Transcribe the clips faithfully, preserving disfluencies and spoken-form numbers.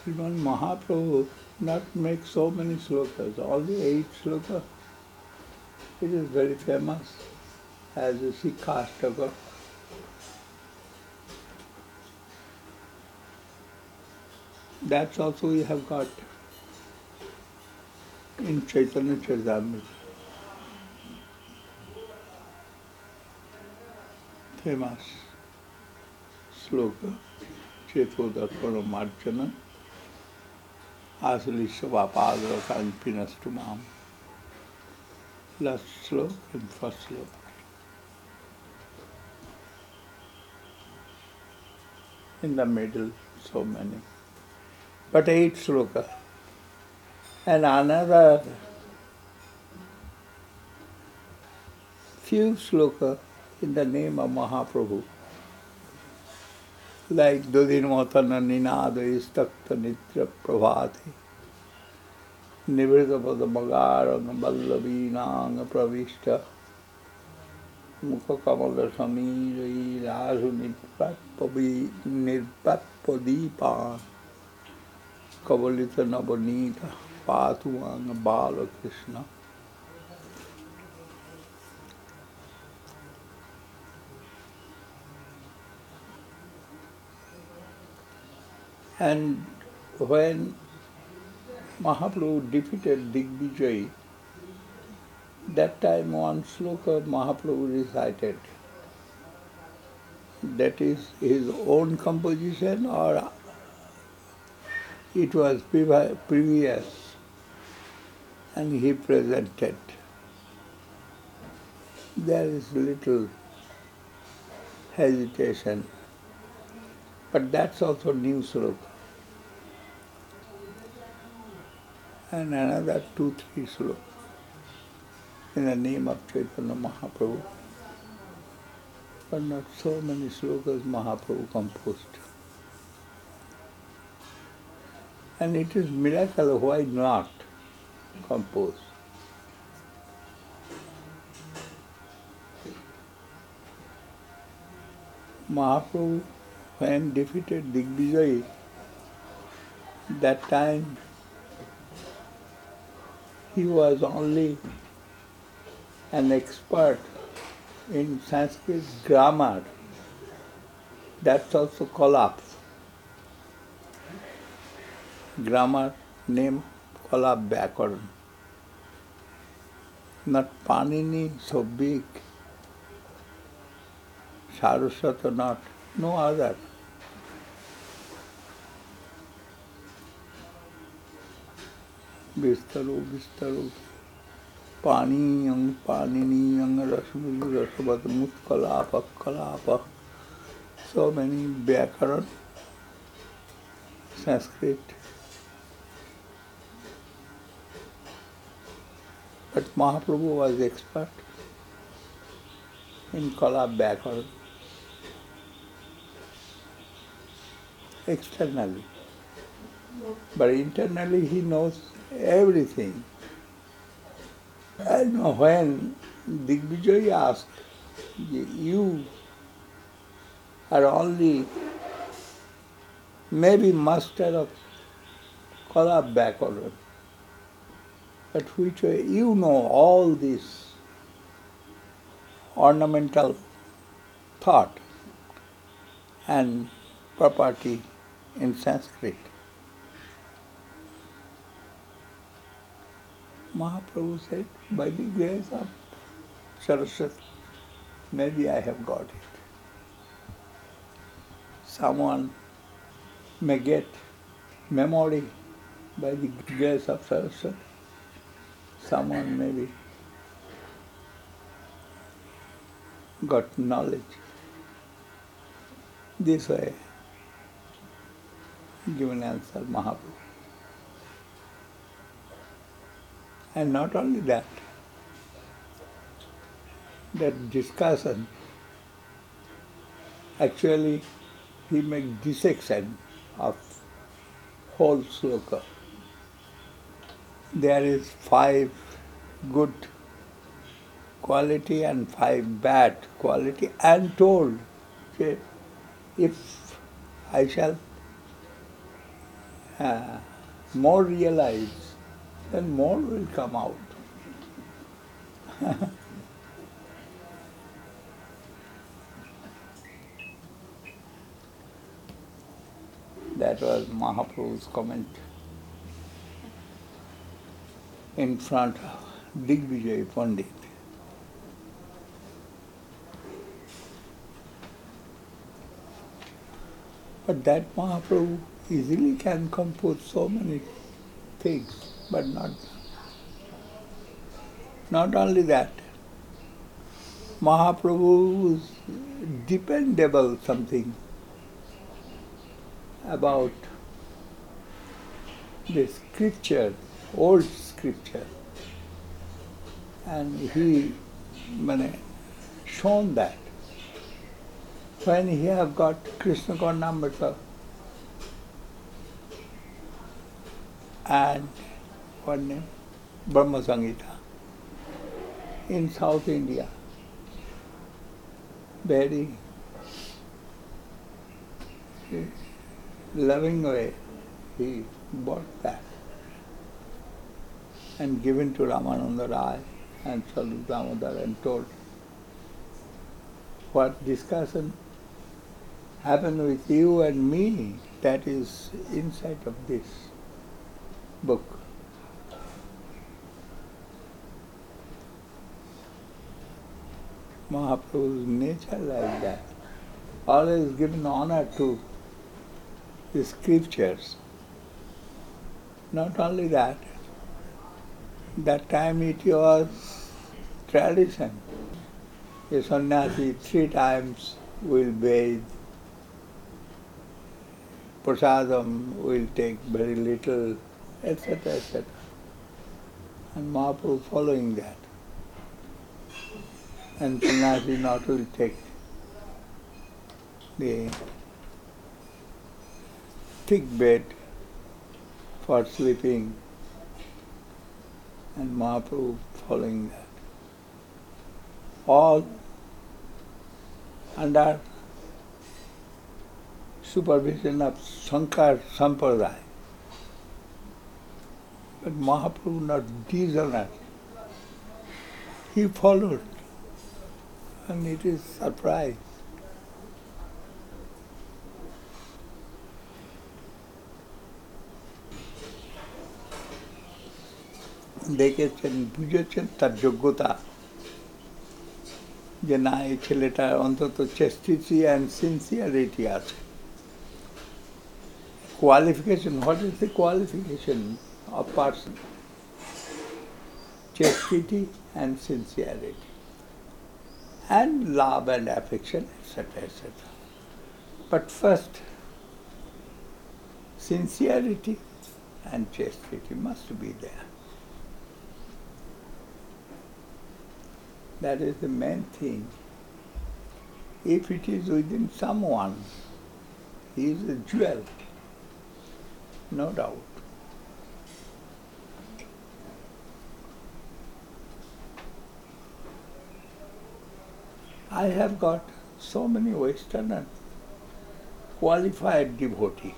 Sriman Mahaprabhu not make so many slokas, only eight slokas. It is very famous as a Sikhastaka. That's also we have got in Chaitanya Charitamrita. Famous sloka, Chetodarpana Marjana, Asalishavapadra Kanpinastumam. Last sloka and first sloka. In the middle, so many. But eight sloka. And another few sloka in the name of Mahaprabhu. Like Dodinmatana Ninada Istakta Nitra Prabhati, Nivridapada Magaranga Ballaveenanga Pravishta, Mukha Kamala Samiri Rasu Nirpatpadipa, Kavalita Nabanita, Patuanga Bala Krishna. And when Mahaprabhu defeated Digvijay, that time one sloka Mahaprabhu recited. That is his own composition or it was previous and he presented. There is little hesitation, but that's also new sloka. And another two, three slokas in the name of Chaitanya Mahaprabhu. But not so many slokas Mahaprabhu composed. And it is miracle, why not compose? Mahaprabhu, when defeated Digvijay, that time he was only an expert in Sanskrit grammar. That's also Kolap. Grammar name Kolap Vyakaran. Not Panini, so big. Saraswata not, no other. Vistaru, Vistaru, Paniyam, Paniniyam, Rasmulu, Rasabhat, Mutkalapa, Kalapa. So many Vyakaran, Sanskrit. But Mahaprabhu was expert in Kalap Vyakaran. Externally. But internally he knows everything. And when Digvijay asked, you are only maybe master of Kalap Vyakaran, but which way you know all this ornamental thought and property in Sanskrit. Mahaprabhu said, by the grace of Saraswati, maybe I have got it. Someone may get memory by the grace of Saraswati. Someone maybe got knowledge. This way, given answer Mahaprabhu. And not only that, that discussion, actually he makes dissection of whole sloka. There is five good quality and five bad quality, and told, if I shall uh, more realize, then more will come out. That was Mahaprabhu's comment in front of Digvijay Pandit. But that Mahaprabhu easily can compose so many things, but not, not only that. Mahaprabhu is dependable something about the scripture, old scripture. And he mane, shown that. When he have got Krishna Karnamrita and what name? Brahma Samhita in South India, very loving way, he bought that and given to Ramananda Rai and Sadhu Damodar and told what discussion happened with you and me, that is inside of this book. Mahaprabhu's nature like that, always given honor to the scriptures. Not only that, that time it was tradition. A sannyasi three times will bathe, prasadam will take very little, et cetera, et cetera. And Mahaprabhu following that. And sannyasi not will take the thick bed for sleeping, and Mahaprabhu following that. All under supervision of Shankar Sampradaya. But Mahaprabhu not dishonoured. He followed, and it is surprise. দেখেছেন, বুঝেছেন তার যোগ্যতা, যে না এই ছেলেটার অন্তত chastity and sincerity আছে। Qualification, what is the qualification of person? Chastity and sincerity, and love and affection, et cetera, et cetera. But first, sincerity and chastity must be there. That is the main thing. If it is within someone, he is a jewel, no doubt. I have got so many Westerners, qualified devotee.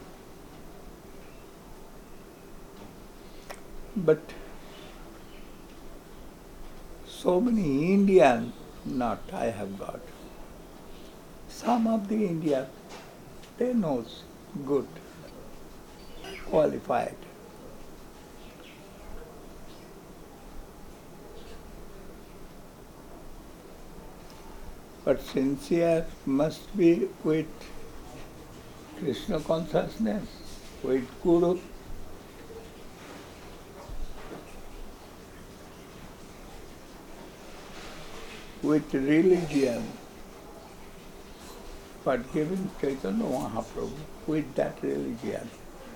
But so many Indian, not I have got. Some of the Indian, they knows good, qualified. But sincere must be with Krishna consciousness, with Guru. With religion, but given Chaitanya Mahaprabhu with that religion.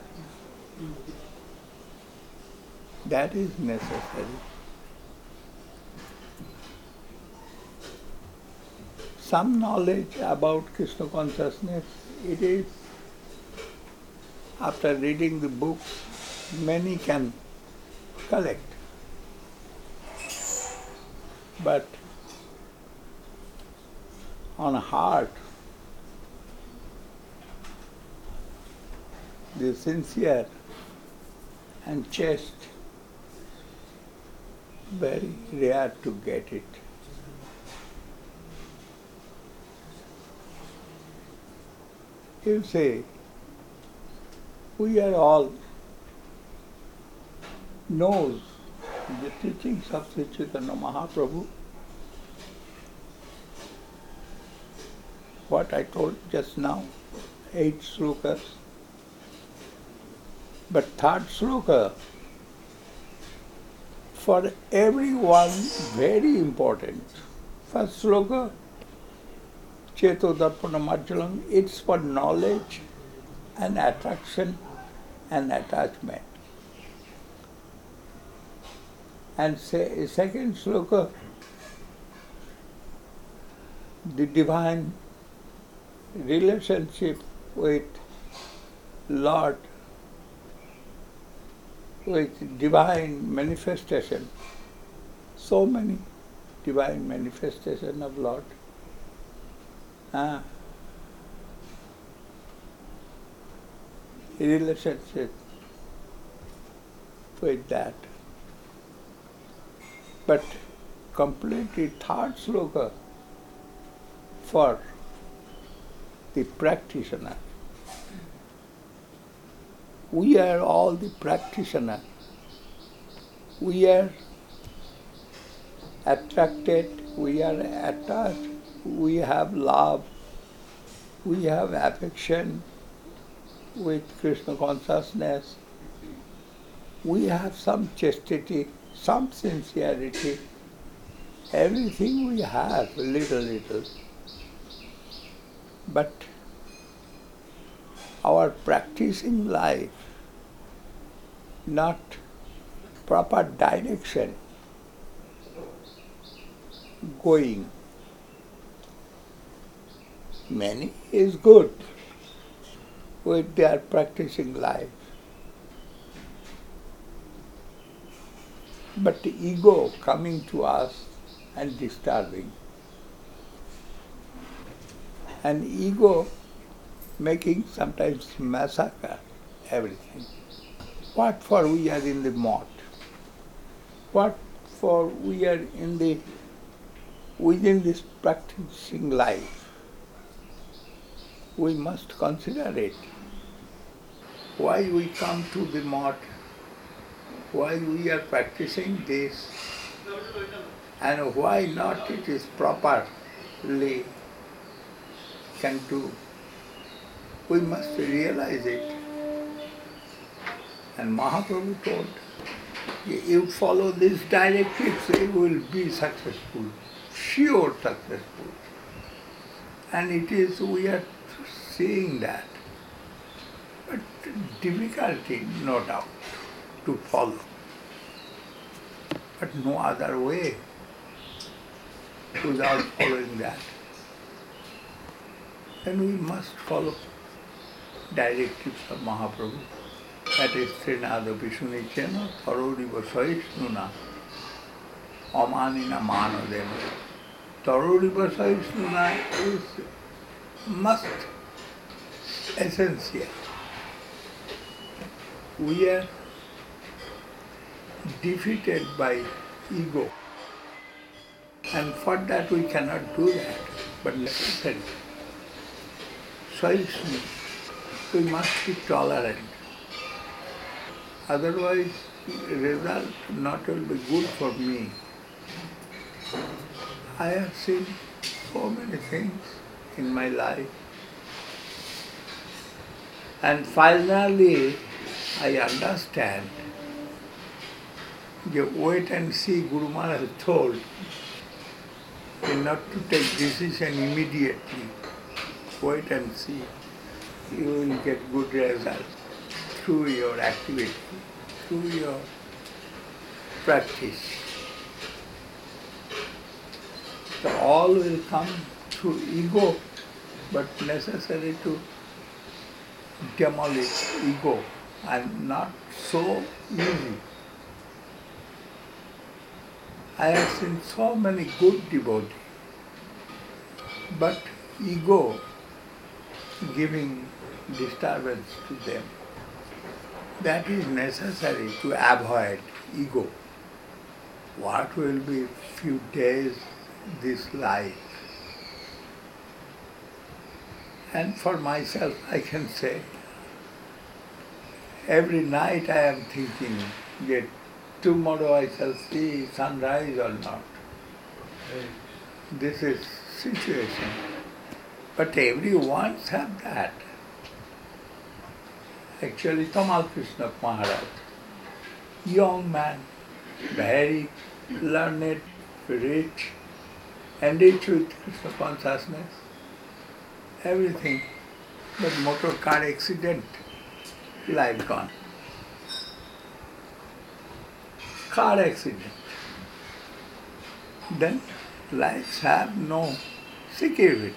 That is necessary. Some knowledge about Krishna consciousness, it is, after reading the books, many can collect. But on heart, the sincere and chest, very rare to get it. You say, we are all knows the teachings of Sri Chaitanya Mahaprabhu. What I told just now, eight slokas. But third sloka, for everyone very important. First sloka, Cheto Darpana Marjalam, it's for knowledge and attraction and attachment. And say, second sloka, the divine relationship with Lord, with divine manifestation. So many divine manifestation of Lord. Ah. Relationship with that. But completely third sloka for the practitioner. We are all the practitioner. We are attracted, we are attached, we have love, we have affection with Krishna consciousness, we have some chastity, some sincerity, everything we have, little, little. But our practicing life, not proper direction, going. Many is good with their practicing life. But the ego coming to us and disturbing. And ego making sometimes massacre everything. What for we are in the mode? What for we are in the within this practicing life? We must consider it. Why we come to the mode? Why we are practicing this? And why not it is properly can do? We must realize it. And Mahaprabhu told, you follow these directives, you will be successful, sure successful. And it is, we are seeing that. But difficulty, no doubt, to follow. But no other way without following that. Then we must follow directives of Mahaprabhu. That is Srinada Vishunichena, Tarodiva Sahisnuna, Amanina Manodena. Tarodiva Sahisnuna is must, essential. We are defeated by ego. And for that we cannot do that, but necessary. Sahisnu, we must be tolerant. Otherwise, result not will be good for me. I have seen so many things in my life. And finally, I understand. You wait and see, Guru Maharaj told, not to take decision immediately. Wait and see. You will get good results through your activity, through your practice. So all will come through ego, but necessary to demolish ego, and not so easy. I have seen so many good devotees, but ego giving disturbance to them. That is necessary to avoid ego. What will be few days this life? And for myself, I can say, every night I am thinking that tomorrow I shall see sunrise or not. This is situation. But everyone has that. Actually, Tamal Krishna Maharaj, young man, very learned, rich, enriched with Krishna consciousness, everything. But motor car accident, life gone. Car accident. Then lives have no security.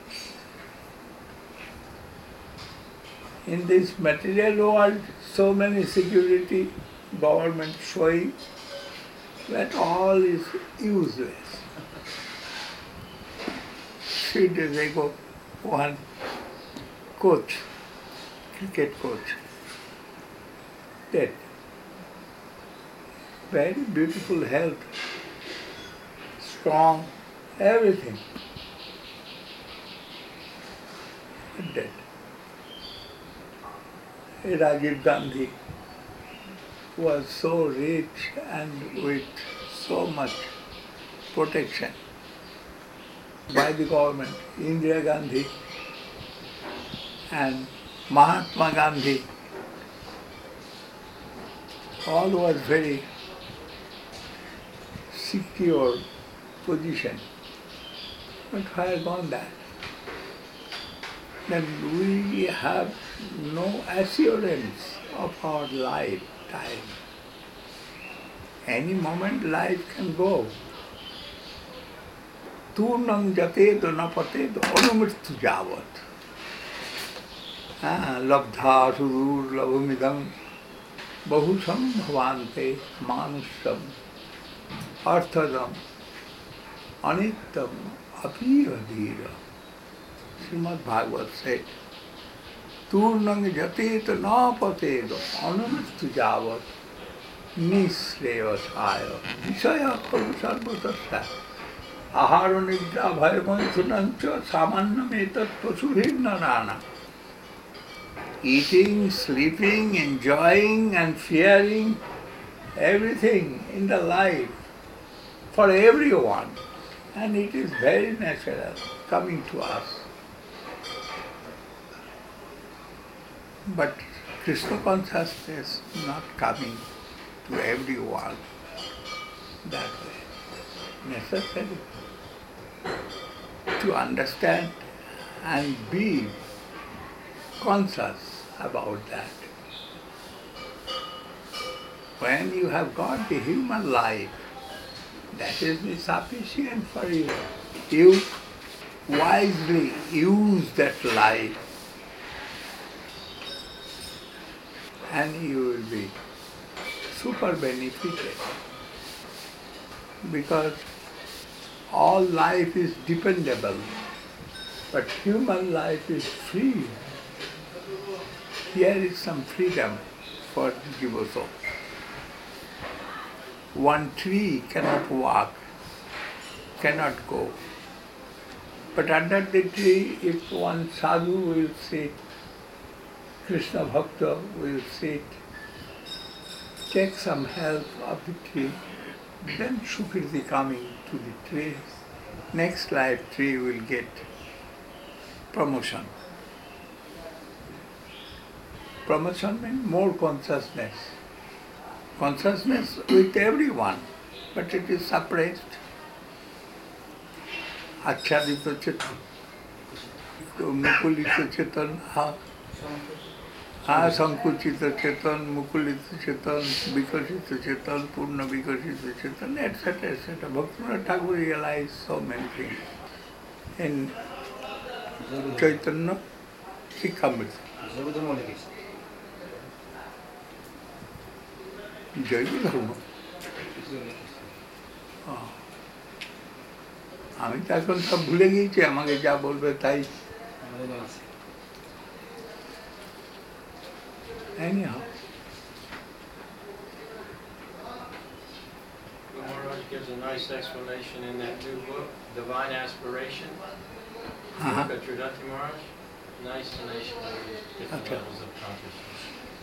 In this material world, so many security, government showing that all is useless. Three days ago, one coach, cricket coach, dead. Very beautiful health, strong, everything. Dead. Rajiv Gandhi was so rich and with so much protection by the government. Indira Gandhi and Mahatma Gandhi, all was very secure position. But where gone that? Then we have no assurance of our lifetime. Any moment life can go. Turnam jated napated anumrityu javat. Labdha sudur labhumidam bahusam bhavante manusham arthadam anittam apira dhira. Srimad Bhagavad said, Turnang jatet napated anumrityu javat nisrevasaya visaya khalu sarvatasya ahara nidra bhayamaithunancha samannam etat pasubhirnarana. Eating, sleeping, enjoying and fearing, everything in the life for everyone. And it is very natural coming to us. But Krishna consciousness not coming to everyone that way. Necessary to understand and be conscious about that. When you have got the human life, that is sufficient for you. You wisely use that life and you will be super benefited. Because all life is dependable, but human life is free. Here is some freedom for Jiva. One tree cannot walk, cannot go. But under the tree, if one sadhu will sit, Krishna Bhakta will sit, take some help of the tree, then Sukriti coming to the tree. Next life tree will get promotion. Promotion means more consciousness. Consciousness with everyone, but it is suppressed. Achadita chetan, mukulita chetan, ha, ha, sankuchita chetan, mukulita chetan, vikasita chetan, purna vikasita chetan, et cetera, et cetera. Bhaktivinoda Thakur realized so many things in Chaitanya Shikshamrita. জৈব ধর্ম আমি তো এখন সব ভুলে গিয়েছি, আমাকে যা বলবে তাই। Anyhow, a nice explanation in that new book, Divine Aspiration, Uh-huh. book of Tridanti Maharaj. Nice explanation of the different Okay. levels of consciousness.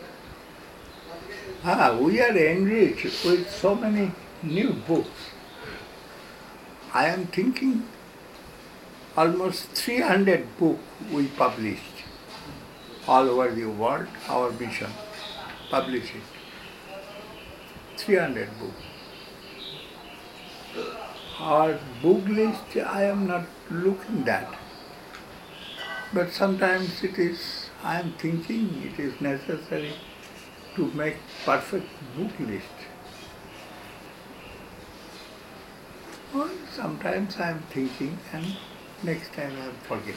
Ah, we are enriched with so many new books. I am thinking almost three hundred books we published all over the world, our mission, publish it. three hundred books. Our book list, I am not looking that. But sometimes it is, I am thinking it is necessary to make perfect book list. Or sometimes I am thinking and next time I forget.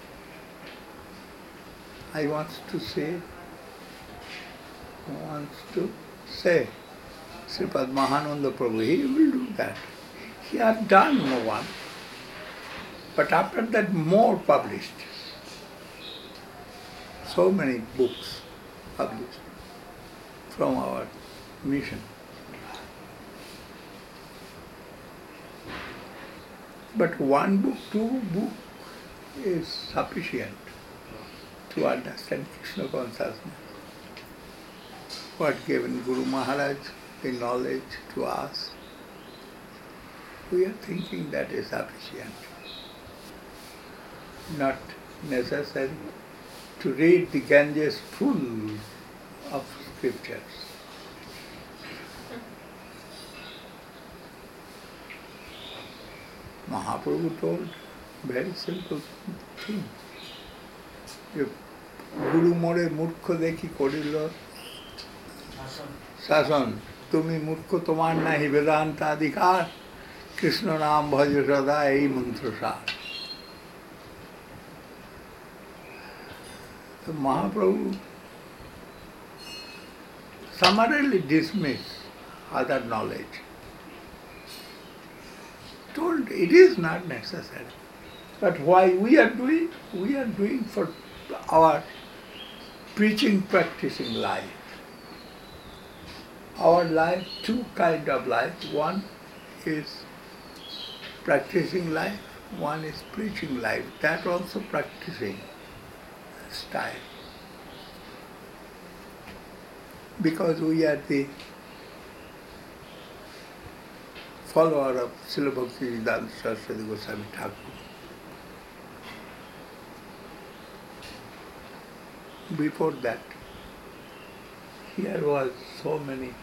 I want to say, wants to say, Sripad Mahananda Prabhu, he will do that. He has done no one, but after that more published. So many books published from our mission. But one book, two book is sufficient to understand Krishna consciousness. What given Guru Maharaj, the knowledge to us, we are thinking that is sufficient. Not necessary to read the Ganges full of scriptures. Mahaprabhu told very simple thing. If Guru more murkho dekhi korilo শাসন, তুমি মূর্খ, তোমার নাহি বেদান্ত অধিকার, কৃষ্ণ নাম ভজ সদা, এই মন্ত্র সার। তো Mahaprabhu summarily dismissed other knowledge. Told it is not necessary. But why we are doing? We are doing for our preaching, practicing life. Our life, two kind of life. One is practicing life, one is preaching life. That also practicing style. Because we are the follower of Srila Bhaktivedanta Saraswati Goswami Thakur. Before that, here was so many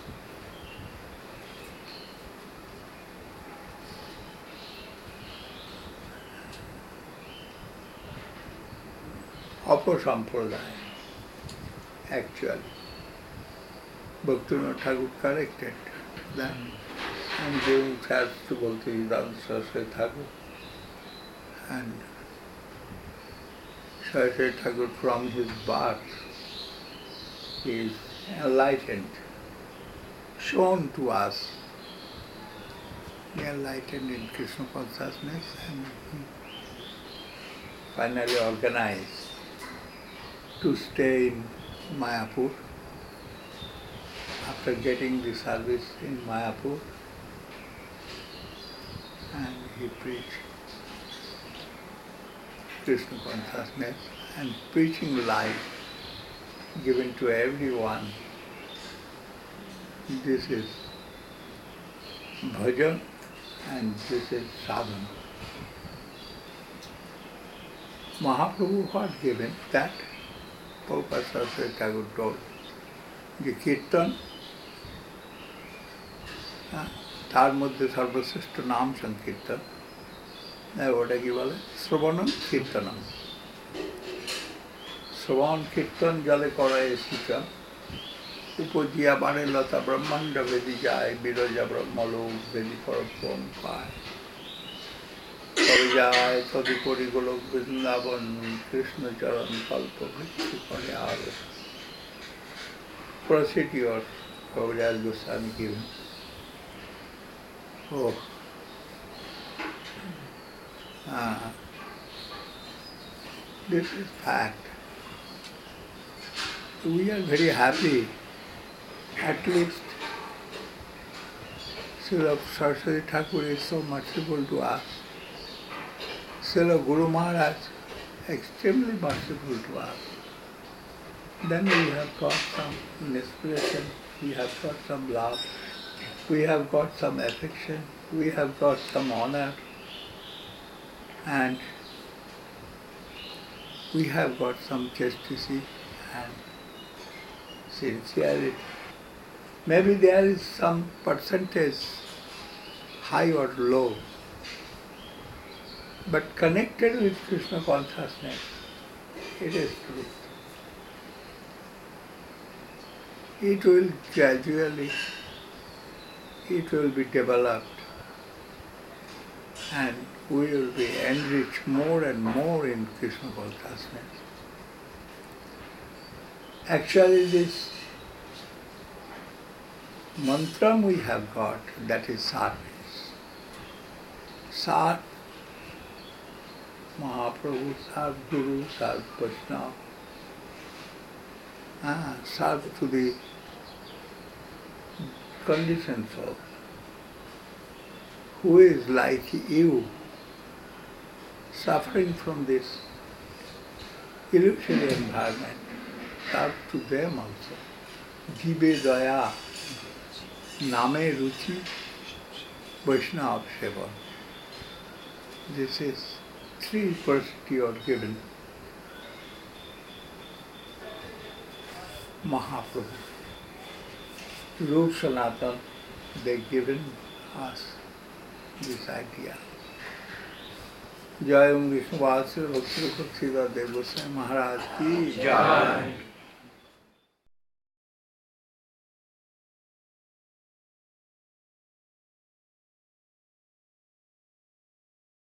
Apasampradaya, actually. Bhaktivinoda Thakur corrected that and giving thanks to Bhaktivedanta Saraswati Thakur. And Saraswati Thakur from his birth is enlightened, shown to us, enlightened in Krishna consciousness, and he finally organized to stay in Mayapur. After getting the service in Mayapur, and he preached Krishna consciousness and preaching life given to everyone. This is bhajan and this is sadhana. Mahaprabhu had given that. Prabhupada Saraswati Thakur told যে কীর্তন, তার মধ্যে সর্বশ্রেষ্ঠ নাম সংকীর্তন, ওটা কি বলে শ্রবণম কীর্তনম। শ্রবণ কীর্তন জলে করায় শীতন, উপজিয়া বারে লতা ব্রহ্মাণ্ড বেদি যায়, বিরজা ব্রহ্মলোক বেদি পরম পায়। তবে যায় তদুপরি গোলক বৃন্দাবন, কৃষ্ণচরণ কল্প বৃক্ষি করে আরো। Proceed your Kaviraj Goswami given. Oh. Ah. This is fact. We are very happy. At least Srila Saraswati Thakur is so merciful to us. Srila Guru Maharaj, extremely merciful to us. Then we have got some inspiration, we have got some love, we have got some affection, we have got some honor, and we have got some chastity and sincerity. Maybe there is some percentage, high or low, but connected with Krishna consciousness, it is true. It will gradually, it will be developed, and we will be enriched more and more in Krishna consciousness. Actually, this mantra we have got, that is service. Serve Mahaprabhu, serve Guru, serve Vaishnava. Ah, serve to the conditioned soul, who is like you, suffering from this illusory environment. Serve to them also. Jive daya, name ruchi, Vaishnava seva. This is three first you are given. Mahaprabhu, Rup Sanatan, they given us this idea. Jai Om Vishnu Vasudeva Bhakti Siddha Dev Goswami Maharaj ki Jai.